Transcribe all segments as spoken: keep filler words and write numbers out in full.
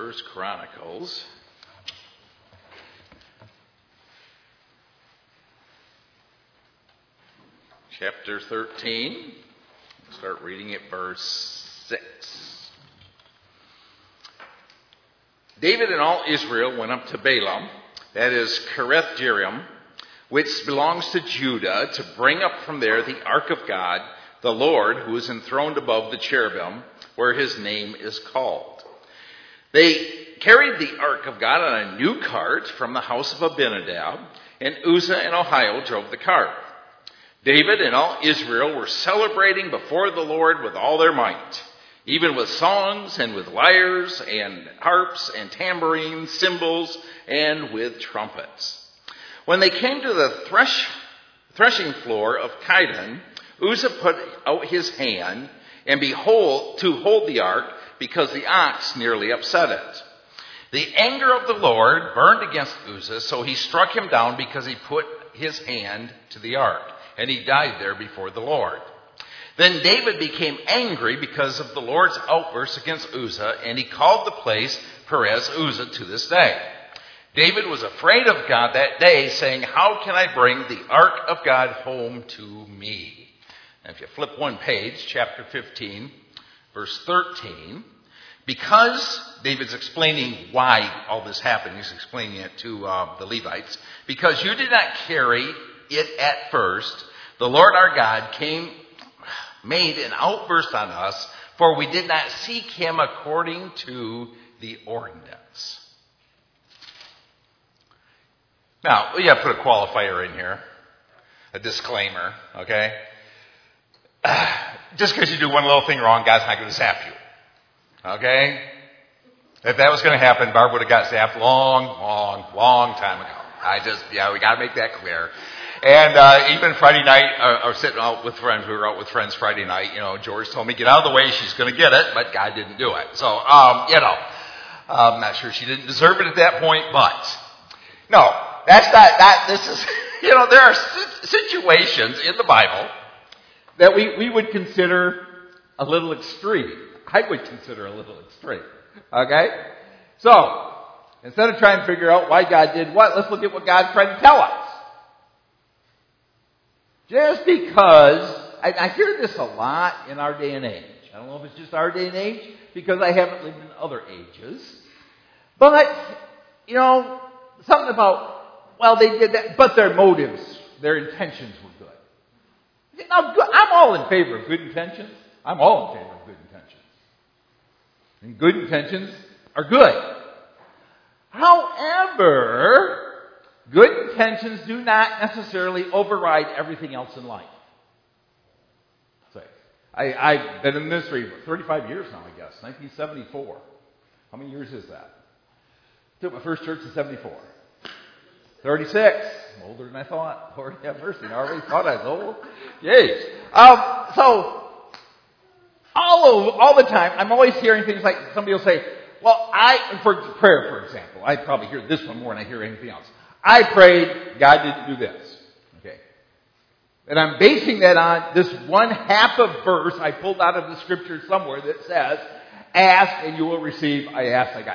First Chronicles. Chapter thirteen. Start reading at verse six. David and all Israel went up to Baalim, that is Kereth Jearim, which belongs to Judah, to bring up from there the ark of God, the Lord, who is enthroned above the cherubim, where his name is called. They carried the ark of God on a new cart from the house of Abinadab, and Uzzah and Ahio drove the cart. David and all Israel were celebrating before the Lord with all their might, even with songs and with lyres and harps and tambourines, cymbals, and with trumpets. When they came to the thresh, threshing floor of Kidon, Uzzah put out his hand and behold to hold the ark, because the ox nearly upset it. The anger of the Lord burned against Uzzah, so he struck him down because he put his hand to the ark, and he died there before the Lord. Then David became angry because of the Lord's outburst against Uzzah, and he called the place Perez Uzzah to this day. David was afraid of God that day, saying, "How can I bring the ark of God home to me?" And if you flip one page, chapter fifteen, verse thirteen, because David's explaining why all this happened, he's explaining it to uh, the Levites, because you did not carry it at first, the Lord our God came, made an outburst on us, for we did not seek him according to the ordinance. Now, we have to put a qualifier in here, a disclaimer, okay? Just because you do one little thing wrong, God's not going to zap you, okay? If that was going to happen, Barb would have got zapped long, long, long time ago. I just, yeah, we got to make that clear. And uh, even Friday night, uh, I was sitting out with friends. We were out with friends Friday night. You know, George told me, get out of the way. She's going to get it, but God didn't do it. So, um, you know, I'm not sure she didn't deserve it at that point, but no, that's not, that, this is, you know, there are situations in the Bible that we, we would consider a little extreme. I would consider a little extreme. Okay? So, instead of trying to figure out why God did what, let's look at what God's trying to tell us. Just because, I, I hear this a lot in our day and age. I don't know if it's just our day and age, because I haven't lived in other ages. But, you know, something about, well, they did that, but their motives, their intentions were good. Now, I'm all in favor of good intentions. I'm all in favor of good intentions. And good intentions are good. However, good intentions do not necessarily override everything else in life. So, I, I've been in the ministry for thirty-five years now, I guess. nineteen seventy-four. How many years is that? Took my first church in seventy-four. thirty-six. I'm older than I thought. Lord have mercy. I already thought I was old. Jeez. Um, so, all of, all the time, I'm always hearing things like somebody will say, well, I, for prayer, for example, I probably hear this one more than I hear anything else. I prayed, God didn't do this. Okay. And I'm basing that on this one half of verse I pulled out of the scripture somewhere that says, ask and you will receive. I asked, I got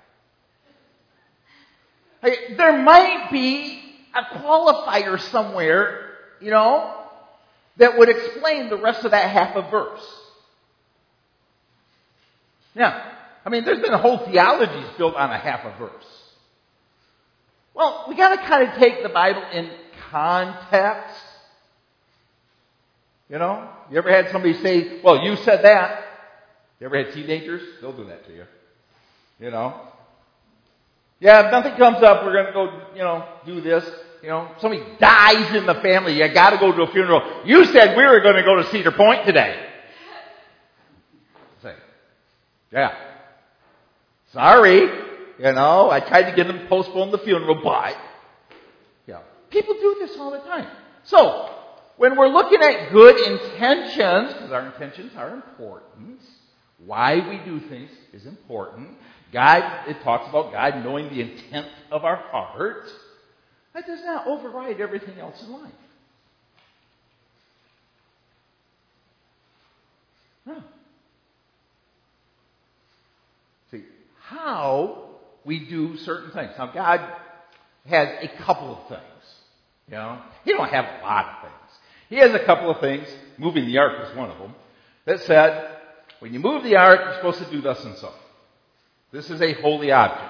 nothing. Hey, there might be a qualifier somewhere, you know, that would explain the rest of that half of verse. Yeah. I mean, there's been whole theologies built on a half a verse. Well, we got to kind of take the Bible in context. You know, you ever had somebody say, well, you said that. You ever had teenagers? They'll do that to you. You know. Yeah, if nothing comes up, we're going to go, you know, do this. You know, somebody dies in the family. You got to go to a funeral. You said we were going to go to Cedar Point today. Say, yeah. Sorry, you know, I tried to get them to postpone the funeral, but, yeah, people do this all the time. So, when we're looking at good intentions, because our intentions are important, why we do things is important. God, it talks about God knowing the intent of our heart. That does not override everything else in life. No. See, how we do certain things. Now, God has a couple of things. You know, He don't have a lot of things. He has a couple of things. Moving the ark is one of them. That said, when you move the ark, you're supposed to do thus and so. This is a holy object.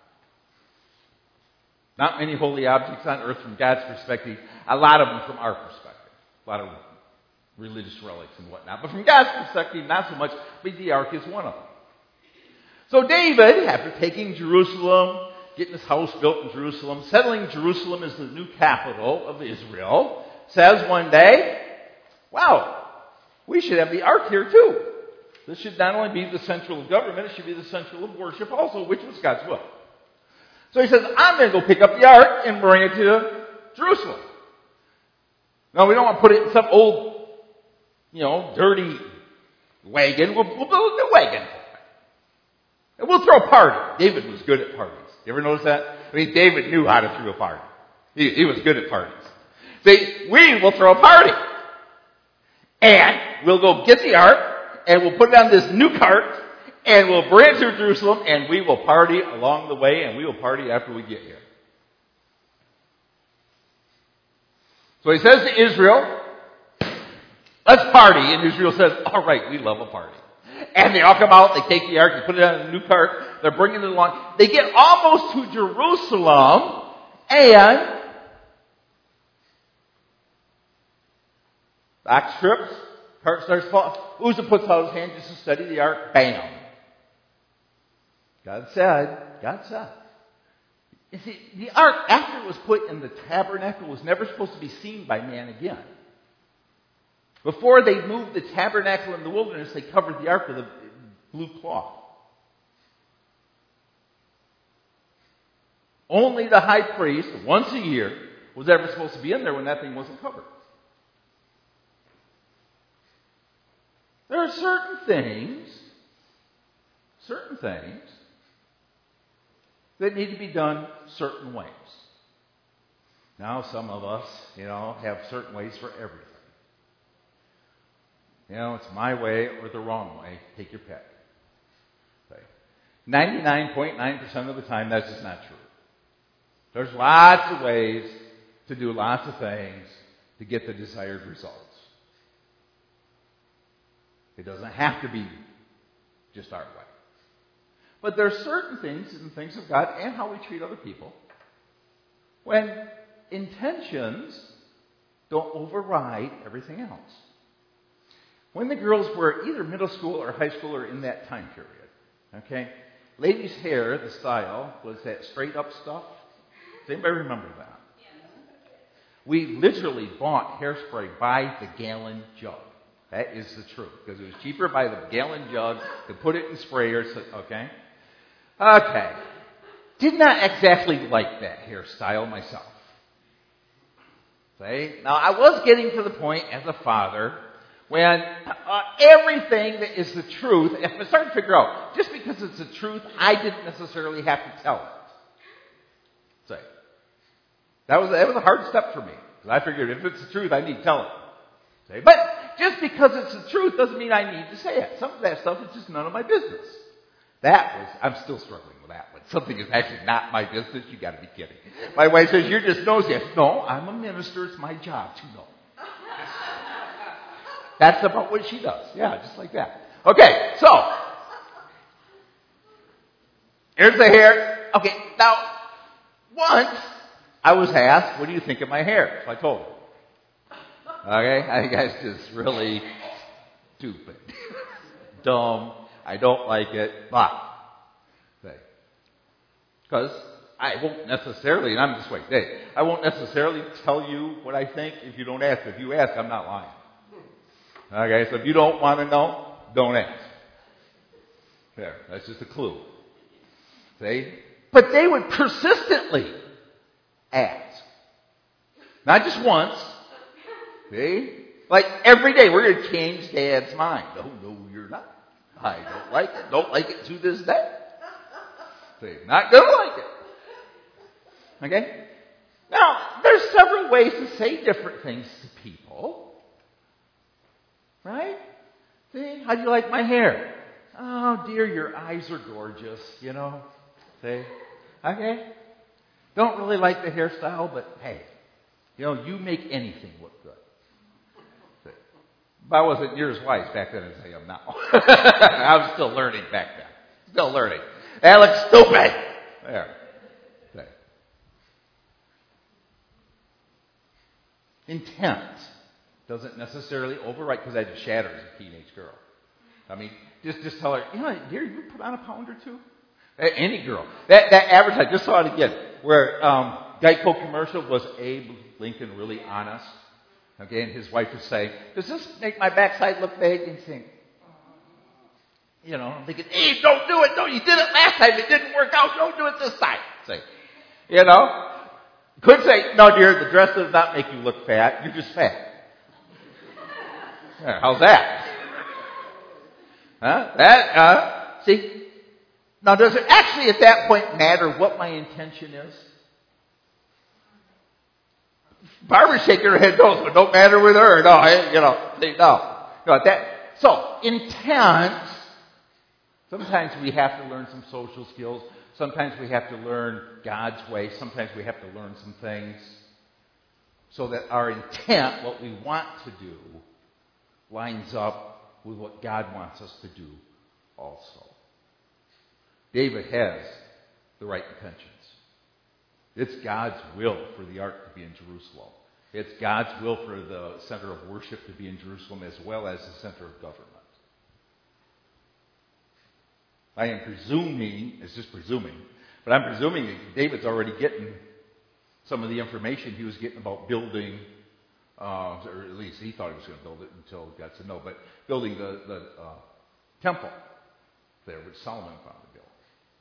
Not many holy objects on earth from God's perspective. A lot of them from our perspective. A lot of religious relics and whatnot. But from God's perspective, not so much. But the ark is one of them. So David, after taking Jerusalem, getting his house built in Jerusalem, settling Jerusalem as the new capital of Israel, says one day, wow, we should have the ark here too. This should not only be the central government, it should be the central of worship also, which was God's will. So he says, I'm going to go pick up the ark and bring it to Jerusalem. Now, we don't want to put it in some old, you know, dirty wagon. We'll, we'll build a new wagon. And we'll throw a party. David was good at parties. You ever notice that? I mean, David knew how to throw a party. He, he was good at parties. See, we will throw a party. And we'll go get the ark, and we'll put it on this new cart, and we'll bring it to Jerusalem, and we will party along the way, and we will party after we get here. So he says to Israel, let's party. And Israel says, all right, we love a party. And they all come out, they take the ark, they put it on a new cart, they're bringing it along. They get almost to Jerusalem, and the ox trips, cart starts falling. Uzzah puts out his hand just to steady the ark, bam. God said, God said. You see, the ark, after it was put in the tabernacle, was never supposed to be seen by man again. Before they moved the tabernacle in the wilderness, they covered the ark with a blue cloth. Only the high priest, once a year, was ever supposed to be in there when that thing wasn't covered. There are certain things, certain things, that need to be done certain ways. Now, some of us, you know, have certain ways for everything. You know, it's my way or the wrong way. Take your pick. Okay. ninety-nine point nine percent of the time, that's just not true. There's lots of ways to do lots of things to get the desired results. It doesn't have to be just our way. But there are certain things in the things of God and how we treat other people when intentions don't override everything else. When the girls were either middle school or high school or in that time period, okay, ladies' hair, the style, was that straight up stuff. Does anybody remember that? We literally bought hairspray by the gallon jug. That is the truth. Because it was cheaper by the gallon jug to put it in sprayers. Okay? Okay. Did not exactly like that hairstyle myself. See? Now, I was getting to the point as a father when uh, everything that is the truth, if I started to figure out, just because it's the truth, I didn't necessarily have to tell it. See? That was, that was a hard step for me. Because I figured if it's the truth, I need to tell it. See? But just because it's the truth doesn't mean I need to say it. Some of that stuff is just none of my business. That was, I'm still struggling with that one. Something is actually not my business, you gotta be kidding. My wife says, you're just nosy. I said, no, I'm a minister, it's my job to know. That's about what she does. Yeah, just like that. Okay, so, here's the hair. Okay, now, once I was asked, what do you think of my hair? So I told her. Okay, I think that's just really stupid, dumb. I don't like it, but because I won't necessarily, and I'm this way today, I won't necessarily tell you what I think if you don't ask. If you ask, I'm not lying. Okay, so if you don't want to know, don't ask. There, that's just a clue. See? But they would persistently ask. Not just once. See? Like every day, we're going to change Dad's mind. No, no, you're not. I don't like it. Don't like it to this day. See? Not going to like it. Okay? Now, there's several ways to say different things to people. Right? See? How do you like my hair? oh, dear, your eyes are gorgeous, you know. Say, okay. Don't really like the hairstyle, but hey, you know, you make anything look good. Say, but I wasn't near as wise back then as I am now. I was still learning back then. Still learning. That looks stupid. There. Say. Intent doesn't necessarily override, because that just shatters a teenage girl. I mean, just just tell her, you know, dear, you put on a pound or two? Any girl. That that advertisement, just saw it again, where um, Geico commercial was Abe Lincoln really honest? Okay, and his wife would say, does this make my backside look big? And think, you know, I'm thinking, Abe, don't do it. No, you did it last time. It didn't work out. Don't do it this time. Say, you know, could say, no, dear, the dress does not make you look fat. You're just fat. Yeah, how's that? Huh? That, uh, see? Now, does it actually at that point matter what my intention is? Barbara's shaking her head no, so it don't matter with her. No, I, you know, see, no. No, that, so, intent, sometimes we have to learn some social skills. Sometimes we have to learn God's way. Sometimes we have to learn some things so that our intent, what we want to do, lines up with what God wants us to do also. David has the right intentions. It's God's will for the ark to be in Jerusalem. It's God's will for the center of worship to be in Jerusalem as well as the center of government. I am presuming, it's just presuming, but I'm presuming that David's already getting some of the information he was getting about building, uh, or at least he thought he was going to build it until he got to know, but building the, the uh, temple there, which Solomon found to build.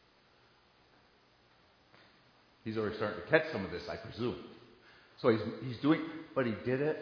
He's already starting to catch some of this, I presume. So he's he's doing, but he did it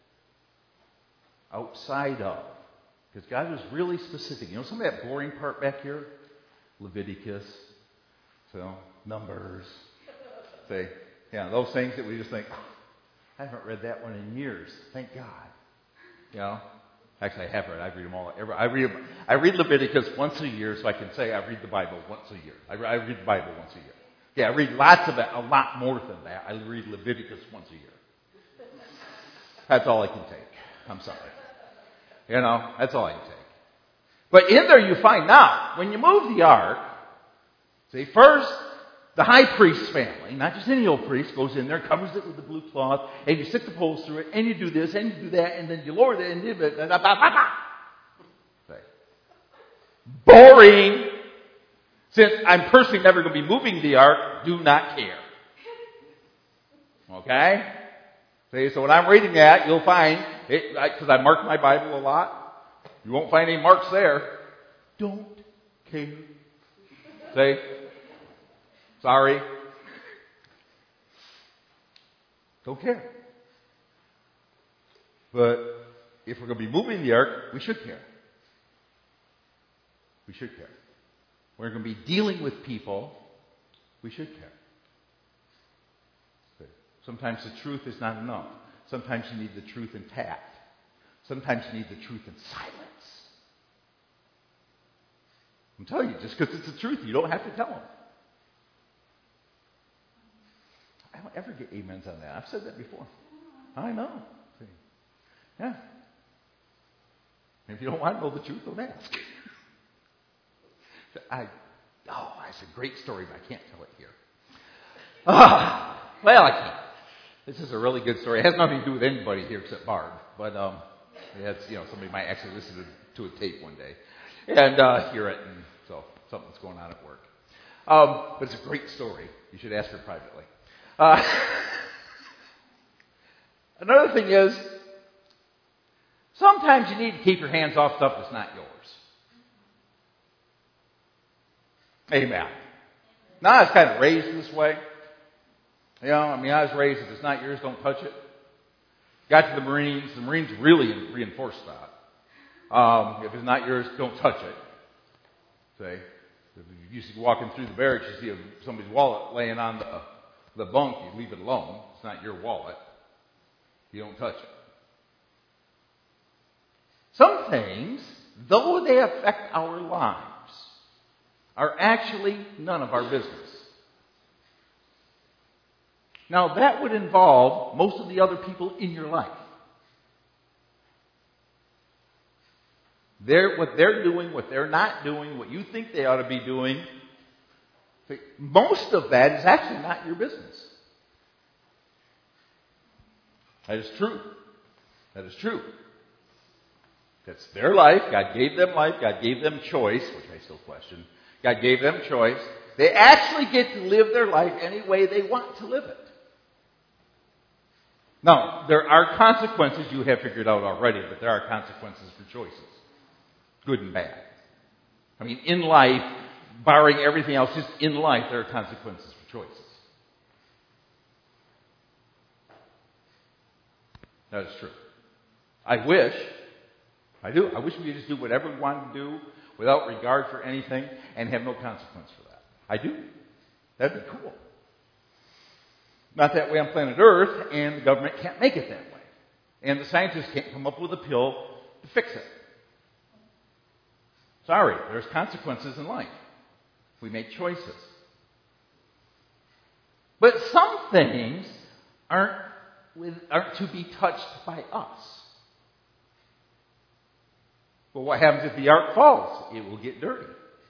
outside of, because God was really specific. You know some of that boring part back here? Leviticus, so Numbers, say, yeah, those things that we just think, oh, I haven't read that one in years. Thank God. You know, actually I have read. I read them all. Every, I read I read Leviticus once a year, so I can say I read the Bible once a year. I, I read the Bible once a year. Yeah, I read lots of it, a lot more than that. I read Leviticus once a year. That's all I can take. I'm sorry. You know, that's all I can take. But in there you find, now, when you move the ark, see, first, the high priest's family, not just any old priest, goes in there, covers it with the blue cloth, and you stick the poles through it, and you do this, and you do that, and then you lower it, and you do it, and see. Boring. Since I'm personally never going to be moving the ark, do not care. Okay? See, so when I'm reading that, you'll find, because I, I mark my Bible a lot, you won't find any marks there. Don't care. See? Sorry. Don't care. But if we're going to be moving the ark, we should care. We should care. We're going to be dealing with people, we should care. Sometimes the truth is not enough. Sometimes you need the truth intact. Sometimes you need the truth in silence. I'm telling you, just because it's the truth, you don't have to tell them. I don't ever get amens on that. I've said that before. I know. Yeah. If you don't want to know the truth, don't ask. I, oh, that's a great story, but I can't tell it here. Ah, well, I can't. This is a really good story. It has nothing to do with anybody here except Barb, but um, it's, you know, somebody might actually listen to, to a tape one day and uh, hear it, and so something's going on at work. Um, but it's a great story. You should ask her privately. Uh, another thing is, sometimes you need to keep your hands off stuff that's not yours. Amen. Now, I was kind of raised this way. You know, I mean, I was raised, if it's not yours, don't touch it. Got to the Marines. The Marines really reinforced that. Um, if it's not yours, don't touch it. Say, if you used to walking through the barracks, you see somebody's wallet laying on the, the bunk, you leave it alone. It's not your wallet. You don't touch it. Some things though they affect our lives, are actually none of our business. Now, that would involve most of the other people in your life. They're, what they're doing, what they're not doing, what you think they ought to be doing, most of that is actually not your business. That is true. That is true. That's their life. God gave them life. God gave them choice, which I still question. God gave them choice. They actually get to live their life any way they want to live it. Now, there are consequences you have figured out already, but there are consequences for choices. Good and bad. I mean, in life, barring everything else, just in life, there are consequences for choices. That is true. I wish, I do, I wish we could just do whatever we wanted to do without regard for anything and have no consequence for that. I do. That'd be cool. Not that way on planet Earth, and the government can't make it that way. And the scientists can't come up with a pill to fix it. Sorry, there's consequences in life. We make choices. But some things aren't, with, aren't to be touched by us. Well, what happens if the ark falls? It will get dirty.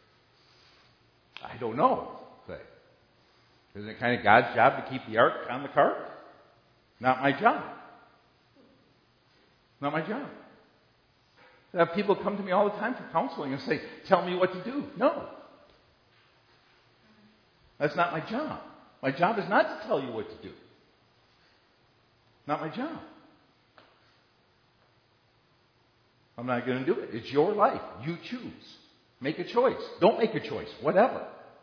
I don't know. Say. Isn't it kind of God's job to keep the ark on the cart? Not my job. Not my job. I have people come to me all the time for counseling and say, tell me what to do. No. That's not my job. My job is not to tell you what to do. Not my job. I'm not going to do it. It's your life. You choose. Make a choice. Don't make a choice. Whatever.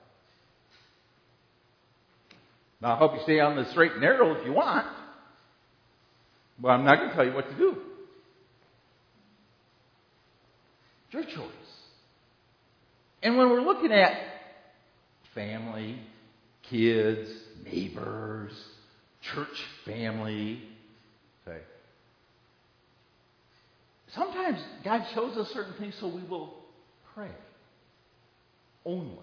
Now, I'll help you stay on the straight and narrow if you want. But I'm not going to tell you what to do. It's your choice. And when we're looking at family, kids, neighbors, church family, say, sometimes God shows us certain things so we will pray. Only.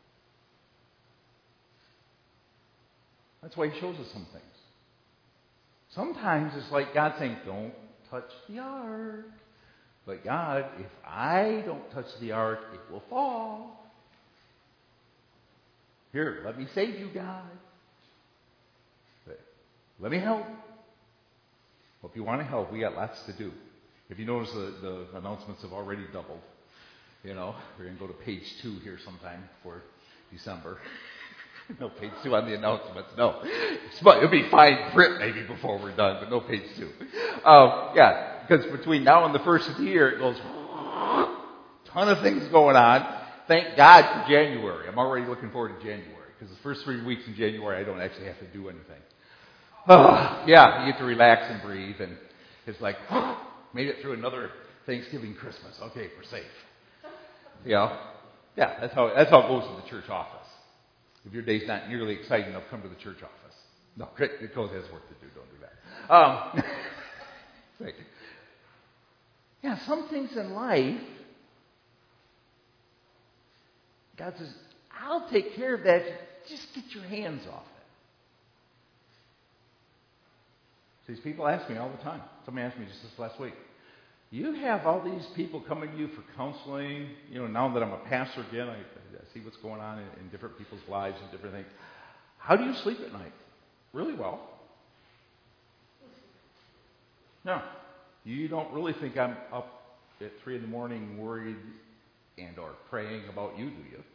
That's why He shows us some things. Sometimes it's like God saying, don't touch the ark. But God, if I don't touch the ark, it will fall. Here, let me save you, God. Let me help. Well, if you want to help, we got lots to do. If you notice, the, the announcements have already doubled. You know, we're going to go to page two here sometime for December. No page two on the announcements. No, it'll be fine print maybe before we're done, but no page two. Um, yeah, because between now and the first of the year, it goes ton of things going on. Thank God for January. I'm already looking forward to January because the first three weeks in January, I don't actually have to do anything. Oh, yeah, you get to relax and breathe, and it's like, oh, made it through another Thanksgiving, Christmas. Okay, we're safe. You know, yeah, that's how that's how it goes in the church office. If your day's not nearly exciting enough, come to the church office. No, it goes has work to do. Don't do that. Um, right. Yeah, some things in life, God says, I'll take care of that. Just get your hands off it. These people ask me all the time. Somebody asked me just this last week. You have all these people coming to you for counseling. You know, now that I'm a pastor again, I, I see what's going on in, in different people's lives and different things. How do you sleep at night? Really well. No. You don't really think I'm up at three in the morning worried and or praying about you, do you?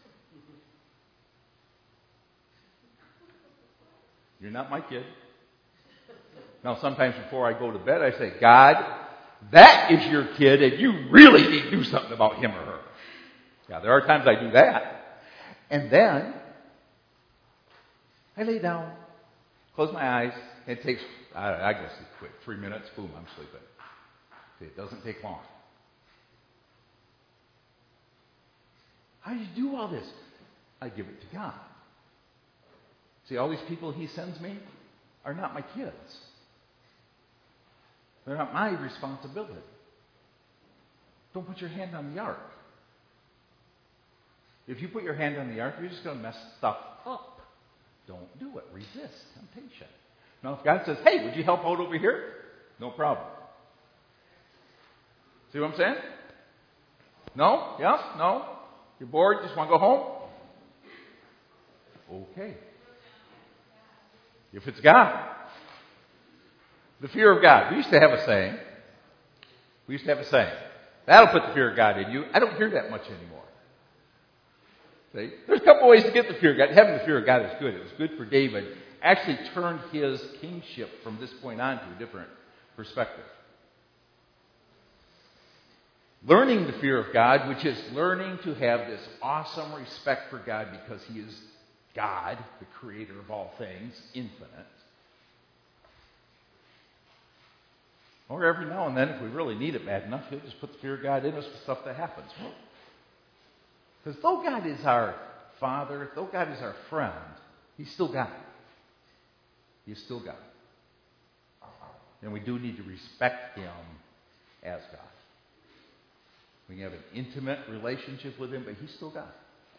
You're not my kid. Now, sometimes before I go to bed, I say, God, that is your kid, and you really need to do something about him or her. Yeah, there are times I do that. And then I lay down, close my eyes, and it takes, I, I guess it's quick, three minutes, boom, I'm sleeping. See, it doesn't take long. How do you do all this? I give it to God. See, all these people He sends me are not my kids. They're not my responsibility. don't put your hand on the ark. If you put your hand on the ark, you're just going to mess stuff up. Don't do it. Resist temptation. Now, if God says, hey, would you help out over here? No problem. See what I'm saying? No? Yes? No? You're bored? Just want to go home? Okay. If it's God. The fear of God. We used to have a saying. We used to have a saying. That'll put the fear of God in you. I don't hear that much anymore. See? There's a couple ways to get the fear of God. Having the fear of God is good. It was good for David. Actually turned his kingship from this point on to a different perspective. Learning the fear of God, which is learning to have this awesome respect for God because He is God, the creator of all things, infinite. Or every now and then, if we really need it bad enough, He'll just put the fear of God in us for stuff that happens. Because though God is our Father, though God is our friend, He's still God. He's still God. And we do need to respect Him as God. We can have an intimate relationship with Him, but He's still God.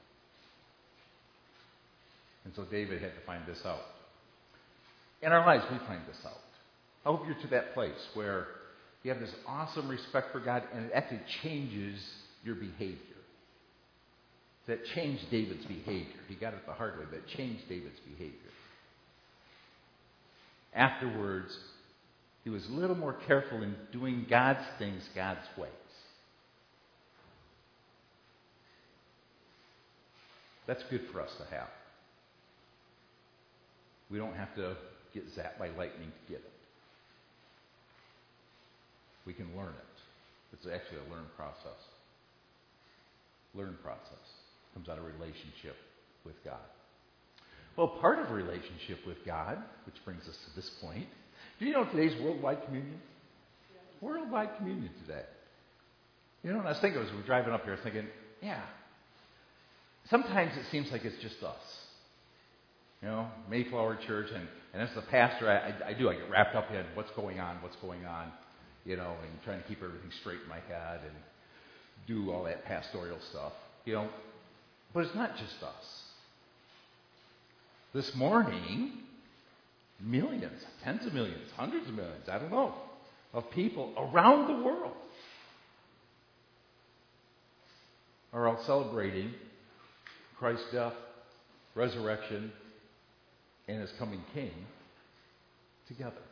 And so David had to find this out. In our lives, we find this out. I hope you're to that place where you have this awesome respect for God and it actually changes your behavior. That changed David's behavior. He got it the hard way, but it changed David's behavior. Afterwards, he was a little more careful in doing God's things God's ways. That's good for us to have. We don't have to get zapped by lightning to get it. We can learn it. It's actually a learned process. Learned process. Comes out of relationship with God. Well, part of a relationship with God, which brings us to this point, do you know today's worldwide communion? Worldwide communion today. You know, and I was thinking as we were driving up here, I was thinking, yeah, sometimes it seems like it's just us. You know, Mayflower Church, and, and as the pastor, I, I, I do, I get wrapped up in what's going on, what's going on, you know, and trying to keep everything straight in my head and do all that pastoral stuff, you know. But it's not just us. This morning, millions, tens of millions, hundreds of millions, I don't know, of people around the world are all celebrating Christ's death, resurrection, and His coming King together.